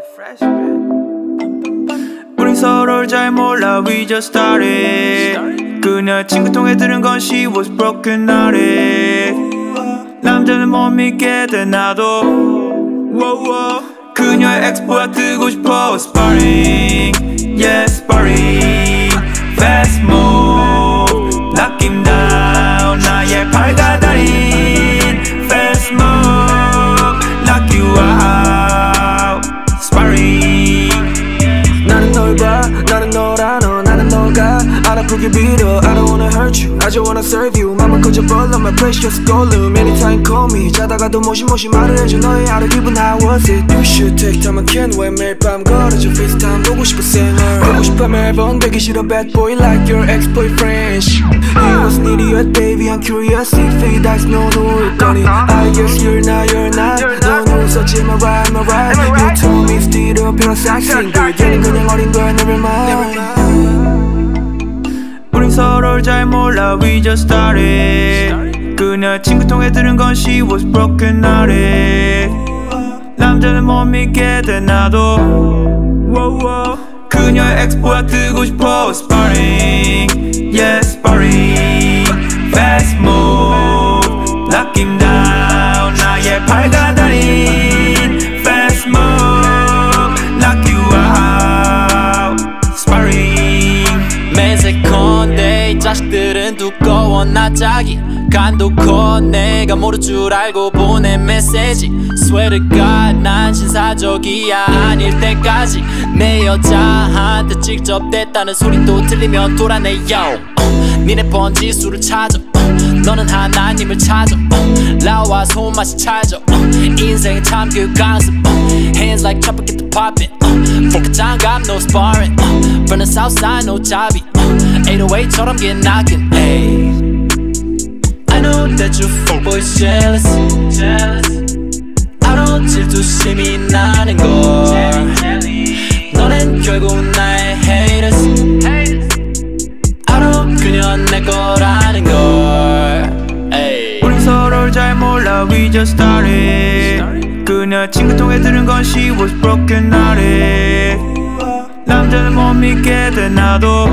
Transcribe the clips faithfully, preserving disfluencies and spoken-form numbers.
우린 서로를 잘 몰라 we just started. 그녀 친구 통해 들은 건 she was broken hearted. 남자는 못 믿게 돼 나도 그녀의 엑스보다 뜨고 싶어 sparring yeah sparring fast move knock him down 나의 팔과 달인 fast move knock you out sparring 나는 널 봐 나는 널 알아 나는 너가 안 아프게 빌어 I don't wanna hurt you I just wanna serve you 맘은 커져버려 my precious golem anytime call me 자다가도 모시모시 말을 해줘 너의 하루 기분 how was it You should take time I can't wait 매일 밤 걸어줘 FaceTime 보고 싶어 생얼 보고 싶어 매번 되기 싫어 bad boy like your ex-boyfriend You was an idiot baby I'm curious if he dies 너 누울 거니 I guess you're not you're not 넌 웃었지 my right my right You told me still up you're sexy 얘는 그냥 어린 거야 never mind 우린 서로를 잘 몰라 we just started. 그녀 친구 통해 들은 건 she was broken hearted. 남자는 못 믿게 돼 나도 그녀의 엑스보다 뜨고 싶어 sparring yeah sparring fast move knock him down 나의 팔과 달인 fast move knock you out sparring 매세컨대 이 자식들은 두꺼워 낯짝이 간도 커 내가 모를 줄 알고 보낸 메시지 Swear to God 난 신사적이야 아닐 때까지 내 여자한테 직접 됐다는 소리도 들리면 돌아내 yo 니네 번지수를 찾아 너는 하나님을 찾아 나와 손맛이 찰져 인생의 참교육 강습 Hands like chopper get the poppin' Fuck 장갑 no sparring From the south side no jobby eight oh eight처럼 get knockin' ayy I know that you fuckboys jealous I don't 질투심이 나는 걸 너넨 결국 나의 haters I don't 그녀 내 거라는 걸 ay. 우린 서로를 잘 몰라 we just started. 그녀 친구 통해 들은 건 she was broken hearted. 남자는 못 믿게 돼 나도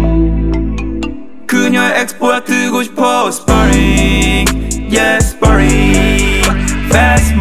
그녀의 엑스보다 뜨고 싶어 sparring yeah sparring fast